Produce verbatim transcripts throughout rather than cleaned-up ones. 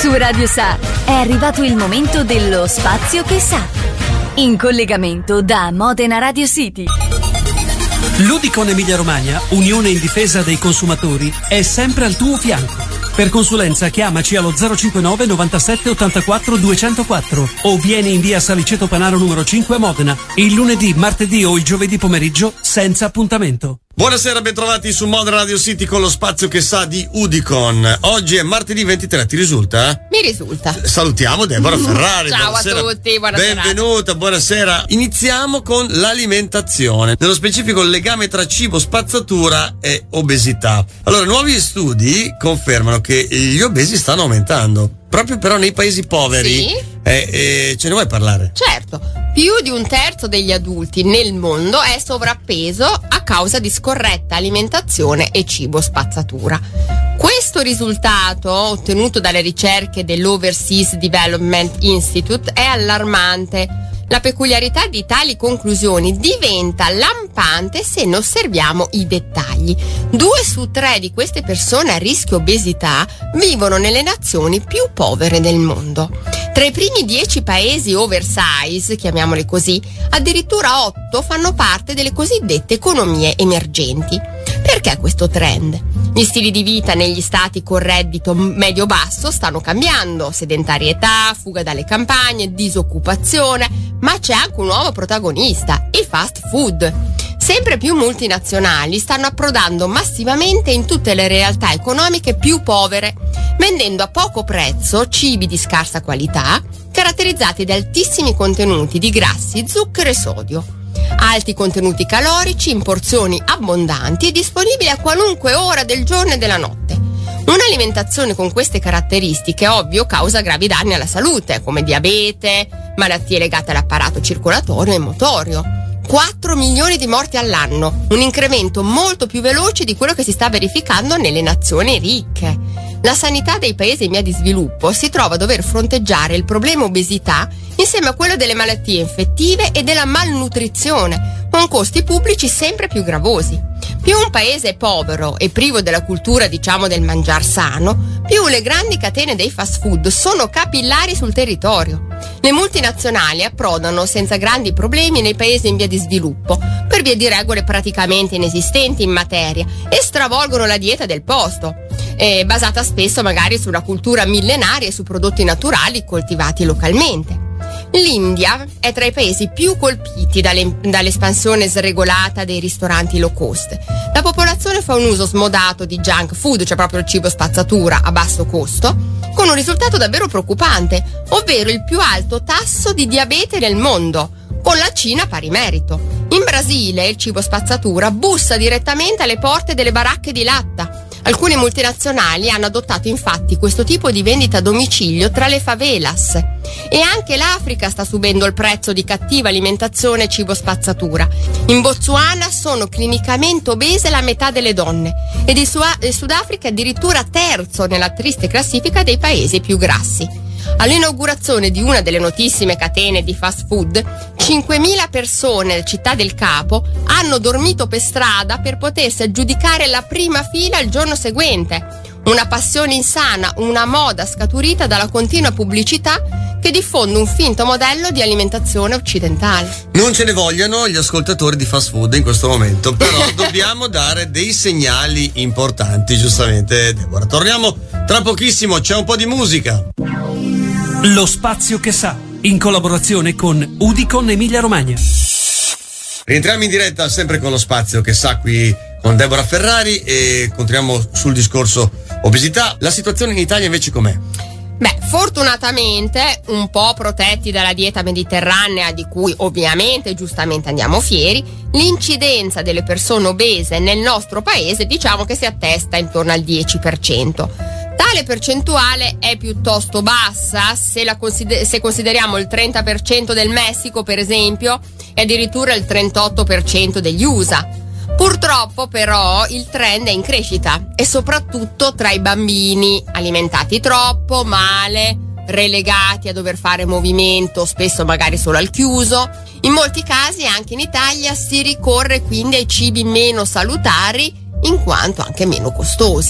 Su Radio Sa è arrivato il momento dello Spazio che sa. In collegamento da Modena Radio City. L'Udicon Emilia Romagna, Unione in difesa dei consumatori, è sempre al tuo fianco. Per consulenza chiamaci allo zero cinquantanove novantasette ottantaquattro duecentoquattro o vieni in via Saliceto Panaro numero cinque a Modena, il lunedì, martedì o il giovedì pomeriggio senza appuntamento. Buonasera, bentrovati su Modena Radio City con lo Spazio che sa di Udicon. Oggi è martedì ventitré, ti risulta? Mi risulta. Salutiamo Deborah Ferrari. Ciao buonasera. a tutti, buonasera. Benvenuta, buonasera. Iniziamo con l'alimentazione, nello specifico il legame tra cibo, spazzatura e obesità. Allora, nuovi studi confermano che gli obesi stanno aumentando, proprio però nei paesi poveri. Sì. Eh, eh, ce ne vuoi parlare? Certo, più di un terzo degli adulti nel mondo è sovrappeso a causa di scorretta alimentazione e cibo spazzatura. Questo risultato, ottenuto dalle ricerche dell'Overseas Development Institute, è allarmante. La peculiarità di tali conclusioni diventa lampante se ne osserviamo i dettagli. Due su tre di queste persone a rischio obesità vivono nelle nazioni più povere del mondo. Tra i primi dieci paesi oversize, chiamiamoli così, addirittura otto fanno parte delle cosiddette economie emergenti. Perché questo trend? Gli stili di vita negli stati con reddito medio-basso stanno cambiando, sedentarietà, fuga dalle campagne, disoccupazione, ma c'è anche un nuovo protagonista, il fast food. Sempre più multinazionali stanno approdando massivamente in tutte le realtà economiche più povere, vendendo a poco prezzo cibi di scarsa qualità, caratterizzati da altissimi contenuti di grassi, zucchero e sodio. Alti contenuti calorici in porzioni abbondanti e disponibili a qualunque ora del giorno e della notte. Un'alimentazione con queste caratteristiche, ovvio, causa gravi danni alla salute, come diabete, malattie legate all'apparato circolatorio e motorio. quattro milioni di morti all'anno, un incremento molto più veloce di quello che si sta verificando nelle nazioni ricche. La sanità dei paesi in via di sviluppo si trova a dover fronteggiare il problema obesità insieme a quello delle malattie infettive e della malnutrizione, con costi pubblici sempre più gravosi. Più un paese è povero e privo della cultura, diciamo, del mangiar sano, più le grandi catene dei fast food sono capillari sul territorio. Le multinazionali approdano senza grandi problemi nei paesi in via di sviluppo, per via di regole praticamente inesistenti in materia, e stravolgono la dieta del posto, eh, basata spesso magari su una cultura millenaria e su prodotti naturali coltivati localmente. L'India è tra i paesi più colpiti dalle, dall'espansione sregolata dei ristoranti low cost. La popolazione fa un uso smodato di junk food, cioè proprio il cibo spazzatura a basso costo, con un risultato davvero preoccupante, ovvero il più alto tasso di diabete nel mondo, con la Cina pari merito. In Brasile il cibo spazzatura bussa direttamente alle porte delle baracche di latta. Alcune multinazionali hanno adottato infatti questo tipo di vendita a domicilio tra le favelas. E anche l'Africa sta subendo il prezzo di cattiva alimentazione e cibo spazzatura. In Botswana sono clinicamente obese la metà delle donne ed il Sudafrica è addirittura terzo nella triste classifica dei paesi più grassi. All'inaugurazione di una delle notissime catene di fast food, cinquemila persone nella città del Capo hanno dormito per strada per potersi aggiudicare la prima fila il giorno seguente. Una passione insana, una moda scaturita dalla continua pubblicità che diffonde un finto modello di alimentazione occidentale. Non ce ne vogliono gli ascoltatori di fast food in questo momento, però dobbiamo dare dei segnali importanti, giustamente, Deborah. Torniamo tra pochissimo, c'è un po' di musica. Lo Spazio che sa, in collaborazione con Udicon Emilia Romagna. Rientriamo in diretta sempre con lo Spazio che sa qui con Deborah Ferrari e continuiamo sul discorso obesità. La situazione in Italia invece com'è? Beh, fortunatamente un po' protetti dalla dieta mediterranea, di cui ovviamente giustamente andiamo fieri, l'incidenza delle persone obese nel nostro paese diciamo che si attesta intorno al dieci per cento. Tale percentuale è piuttosto bassa se, la consider- se consideriamo il trenta per cento del Messico, per esempio, e addirittura il trentotto per cento degli U S A. Purtroppo però il trend è in crescita e soprattutto tra i bambini, alimentati troppo, male, relegati a dover fare movimento, spesso magari solo al chiuso. In molti casi anche in Italia si ricorre quindi ai cibi meno salutari in quanto anche meno costosi.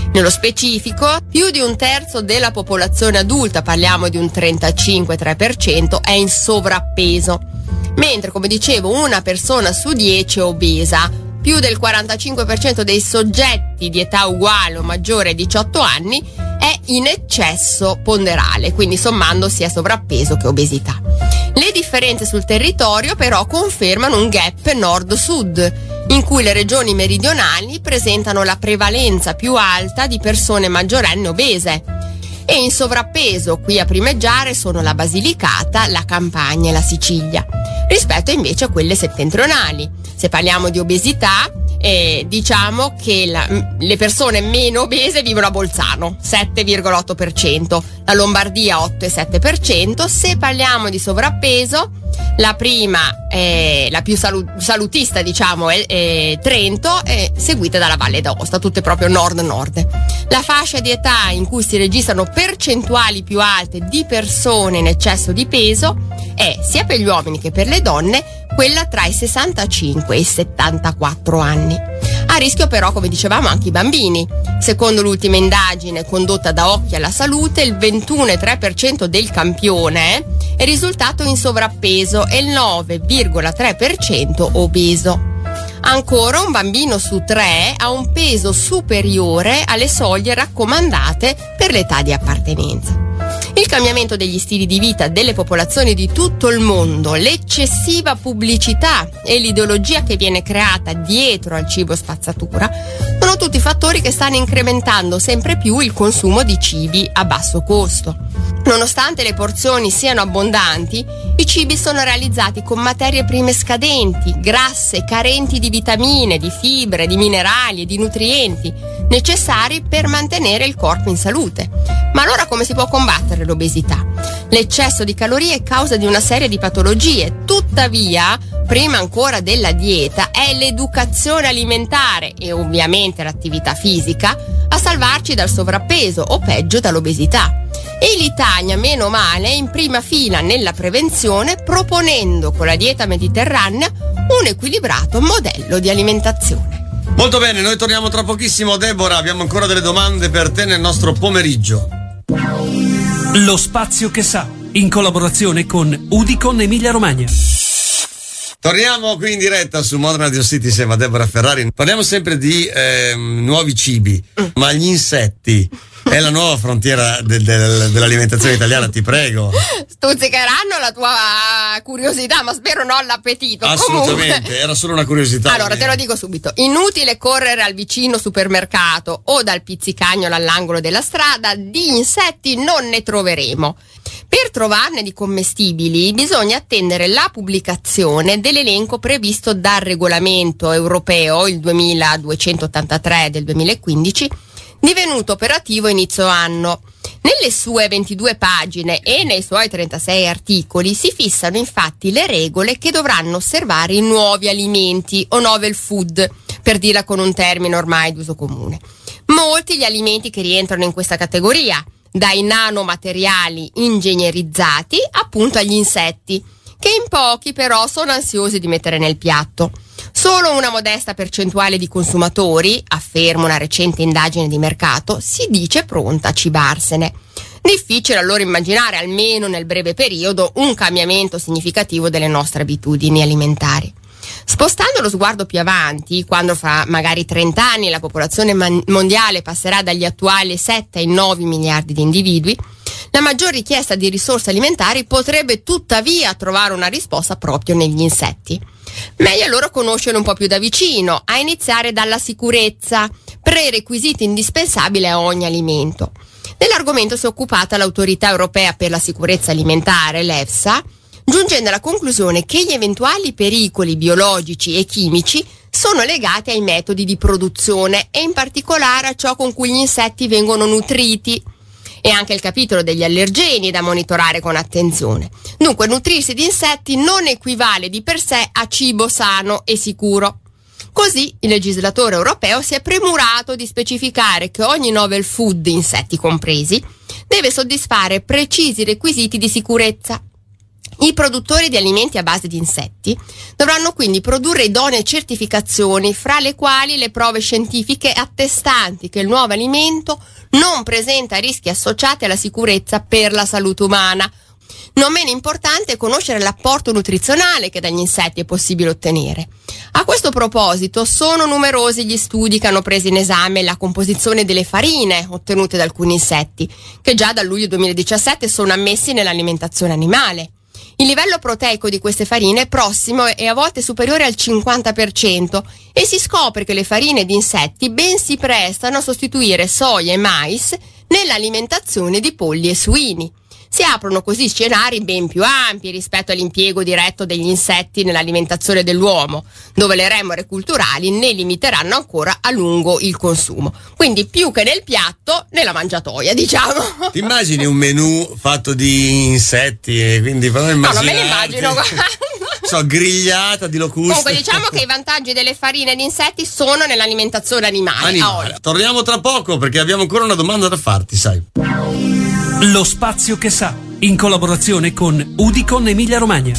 Nello specifico, più di un terzo della popolazione adulta, parliamo di un trentacinque virgola tre per cento, è in sovrappeso, mentre, come dicevo, una persona su dieci è obesa. Più del quarantacinque per cento dei soggetti di età uguale o maggiore ai diciotto anni è in eccesso ponderale, quindi sommando sia sovrappeso che obesità. Le differenze sul territorio però confermano un gap nord-sud, in cui le regioni meridionali presentano la prevalenza più alta di persone maggiorenni obese. E in sovrappeso qui a primeggiare sono la Basilicata, la Campania e la Sicilia, rispetto invece a quelle settentrionali. Se parliamo di obesità, eh, diciamo che la, le persone meno obese vivono a Bolzano, sette virgola otto per cento, la Lombardia otto virgola sette per cento. Se parliamo di sovrappeso, la prima, eh, la più salu- salutista diciamo, è, è Trento, è seguita dalla Valle d'Aosta, tutte proprio nord-nord. La fascia di età in cui si registrano percentuali più alte di persone in eccesso di peso è, sia per gli uomini che per le donne, quella tra i sessantacinque e i settantaquattro anni. A rischio però, come dicevamo, anche i bambini. Secondo l'ultima indagine condotta da Occhi alla Salute, il ventuno virgola tre per cento del campione è risultato in sovrappeso e il nove virgola tre per cento obeso. Ancora, un bambino su tre ha un peso superiore alle soglie raccomandate per l'età di appartenenza. Il cambiamento degli stili di vita delle popolazioni di tutto il mondo, l'eccessiva pubblicità e l'ideologia che viene creata dietro al cibo spazzatura sono tutti fattori che stanno incrementando sempre più il consumo di cibi a basso costo. Nonostante le porzioni siano abbondanti, i cibi sono realizzati con materie prime scadenti, grasse, carenti di vitamine, di fibre, di minerali e di nutrienti necessari per mantenere il corpo in salute. Ma allora come si può combattere l'obesità? L'eccesso di calorie è causa di una serie di patologie. Tuttavia, prima ancora della dieta, è l'educazione alimentare e ovviamente l'attività fisica a salvarci dal sovrappeso o peggio dall'obesità. E l'Italia, meno male, è in prima fila nella prevenzione, proponendo con la dieta mediterranea un equilibrato modello di alimentazione. Molto bene, noi torniamo tra pochissimo. Deborah, abbiamo ancora delle domande per te nel nostro pomeriggio. Lo spazio che sa, in collaborazione con Udicon Emilia Romagna. Torniamo qui in diretta su Modern Radio City insieme a Deborah Ferrari. Parliamo sempre di eh, nuovi cibi, ma gli insetti è la nuova frontiera del, del, dell'alimentazione italiana, ti prego. Stuzzicheranno la tua curiosità, ma spero non l'appetito. Assolutamente, Comunque, era solo una curiosità. Allora, te lo dico subito. Inutile correre al vicino supermercato o dal pizzicagnolo all'angolo della strada, di insetti non ne troveremo. Per trovarne di commestibili bisogna attendere la pubblicazione dell'elenco previsto dal regolamento europeo, il duemiladuecentottantatré del duemilaquindici, divenuto operativo inizio anno. Nelle sue ventidue pagine e nei suoi trentasei articoli si fissano infatti le regole che dovranno osservare i nuovi alimenti o novel food, per dirla con un termine ormai d'uso comune. Molti gli alimenti che rientrano in questa categoria, dai nanomateriali ingegnerizzati appunto agli insetti, che in pochi però sono ansiosi di mettere nel piatto. Solo una modesta percentuale di consumatori, afferma una recente indagine di mercato, si dice pronta a cibarsene. Difficile allora immaginare, almeno nel breve periodo, un cambiamento significativo delle nostre abitudini alimentari. Spostando lo sguardo più avanti, quando fra magari trenta anni la popolazione man- mondiale passerà dagli attuali sette ai nove miliardi di individui, la maggior richiesta di risorse alimentari potrebbe tuttavia trovare una risposta proprio negli insetti. Meglio allora conoscere un po' più da vicino, a iniziare dalla sicurezza, prerequisito indispensabile a ogni alimento. Dell'argomento si è occupata l'Autorità Europea per la Sicurezza Alimentare, l'EFSA, giungendo alla conclusione che gli eventuali pericoli biologici e chimici sono legati ai metodi di produzione e in particolare a ciò con cui gli insetti vengono nutriti. E anche il capitolo degli allergeni da monitorare con attenzione. Dunque, nutrirsi di insetti non equivale di per sé a cibo sano e sicuro. Così il legislatore europeo si è premurato di specificare che ogni novel food, insetti compresi, deve soddisfare precisi requisiti di sicurezza. I produttori di alimenti a base di insetti dovranno quindi produrre idonee certificazioni, fra le quali le prove scientifiche attestanti che il nuovo alimento non presenta rischi associati alla sicurezza per la salute umana. Non meno importante è conoscere l'apporto nutrizionale che dagli insetti è possibile ottenere. A questo proposito sono numerosi gli studi che hanno preso in esame la composizione delle farine ottenute da alcuni insetti, che già dal luglio duemiladiciassette sono ammessi nell'alimentazione animale. Il livello proteico di queste farine è prossimo e a volte superiore al cinquanta per cento e si scopre che le farine di insetti ben si prestano a sostituire soia e mais nell'alimentazione di polli e suini. Si aprono così scenari ben più ampi rispetto all'impiego diretto degli insetti nell'alimentazione dell'uomo, dove le remore culturali ne limiteranno ancora a lungo il consumo. Quindi più che nel piatto, nella mangiatoia, diciamo. Ti immagini un menù fatto di insetti e quindi però no, non me l'immagino. So, grigliata di locuste. Comunque diciamo che i vantaggi delle farine di insetti sono nell'alimentazione animale. animale. Torniamo tra poco perché abbiamo ancora una domanda da farti, sai. Lo spazio che sa, in collaborazione con Udicom Emilia Romagna.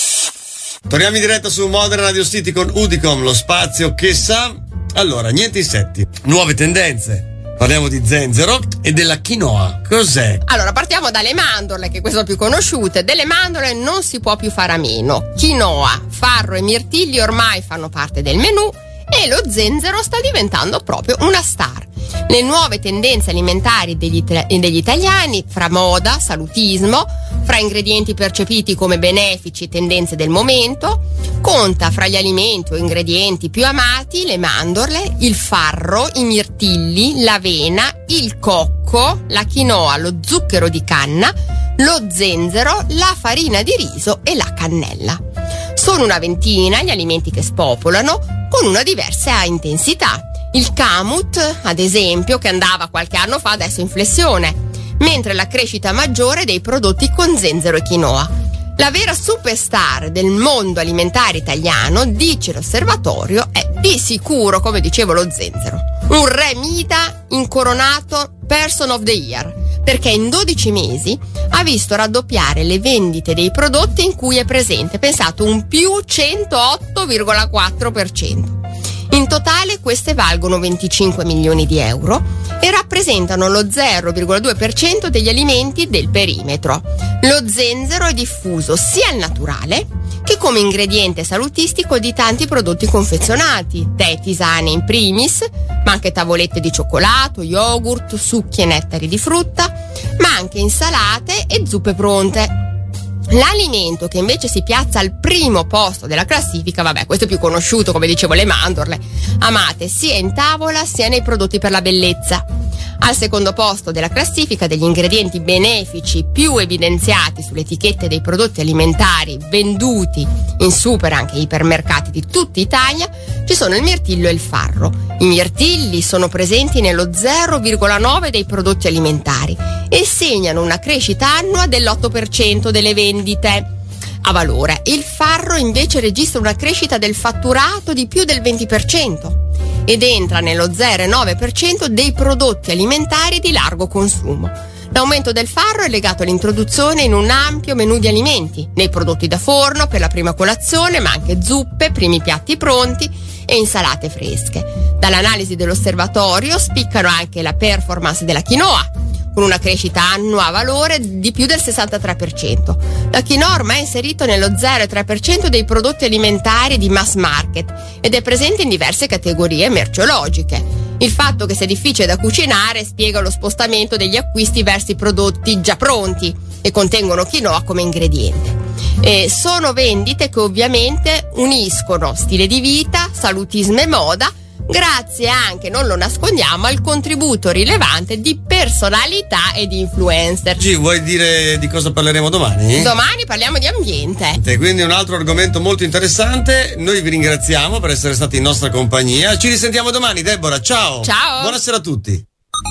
Torniamo in diretta su Modern Radio City con Udicom, lo spazio che sa. Allora, niente insetti, nuove tendenze. Parliamo di zenzero e della quinoa. Cos'è? Allora, partiamo dalle mandorle, che queste sono più conosciute. Delle mandorle non si può più fare a meno. Quinoa, farro e mirtilli ormai fanno parte del menù e lo zenzero sta diventando proprio una star. Le nuove tendenze alimentari degli, degli italiani, fra moda, salutismo, fra ingredienti percepiti come benefici e tendenze del momento, conta fra gli alimenti o ingredienti più amati le mandorle, il farro, i mirtilli, l'avena, il cocco, la quinoa, lo zucchero di canna, lo zenzero, la farina di riso e la cannella. Sono una ventina gli alimenti che spopolano, con una diversa intensità. Il kamut, ad esempio, che andava qualche anno fa, adesso è in flessione, mentre la crescita maggiore dei prodotti con zenzero e quinoa. La vera superstar del mondo alimentare italiano, dice l'osservatorio, è di sicuro, come dicevo, lo zenzero. Un re Mida incoronato Person of the Year, perché in dodici mesi ha visto raddoppiare le vendite dei prodotti in cui è presente, pensate, un più centootto virgola quattro per cento. In totale queste valgono venticinque milioni di euro e rappresentano lo zero virgola due per cento degli alimenti del perimetro. Lo zenzero è diffuso sia al naturale che come ingrediente salutistico di tanti prodotti confezionati, tè e tisane in primis, ma anche tavolette di cioccolato, yogurt, succhi e nettari di frutta, ma anche insalate e zuppe pronte. L'alimento che invece si piazza al primo posto della classifica, vabbè, questo è più conosciuto, come dicevo, le mandorle, amate sia in tavola sia nei prodotti per la bellezza. Al secondo posto della classifica degli ingredienti benefici più evidenziati sulle etichette dei prodotti alimentari venduti in super anche ipermercati di tutta Italia ci sono il mirtillo e il farro. I mirtilli sono presenti nello zero virgola nove dei prodotti alimentari e segnano una crescita annua dell'otto per cento delle vendite a valore. Il farro invece registra una crescita del fatturato di più del venti per cento ed entra nello zero virgola nove per cento dei prodotti alimentari di largo consumo. L'aumento del farro è legato all'introduzione in un ampio menù di alimenti, nei prodotti da forno per la prima colazione, ma anche zuppe, primi piatti pronti e insalate fresche. Dall'analisi dell'osservatorio spiccano anche la performance della quinoa, con una crescita annua a valore di più del sessantatré per cento. La quinoa ormai è inserito nello zero virgola tre per cento dei prodotti alimentari di mass market ed è presente in diverse categorie merceologiche. Il fatto che sia difficile da cucinare spiega lo spostamento degli acquisti verso i prodotti già pronti e contengono quinoa come ingrediente. E sono vendite che ovviamente uniscono stile di vita, salutismo e moda, grazie anche, non lo nascondiamo, al contributo rilevante di personalità e di influencer. Gi, vuoi dire di cosa parleremo domani? Domani parliamo di ambiente. Quindi un altro argomento molto interessante. Noi vi ringraziamo per essere stati in nostra compagnia. Ci risentiamo domani, Deborah. Ciao. Ciao. Buonasera a tutti.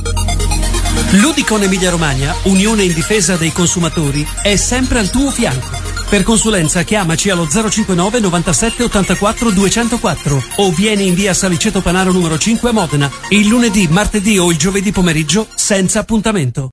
L'Udicom Emilia Romagna, unione in difesa dei consumatori, è sempre al tuo fianco. Per consulenza chiamaci allo zero cinquantanove novantasette ottantaquattro duecentoquattro o vieni in via Saliceto Panaro numero cinque a Modena, il lunedì, martedì o il giovedì pomeriggio senza appuntamento.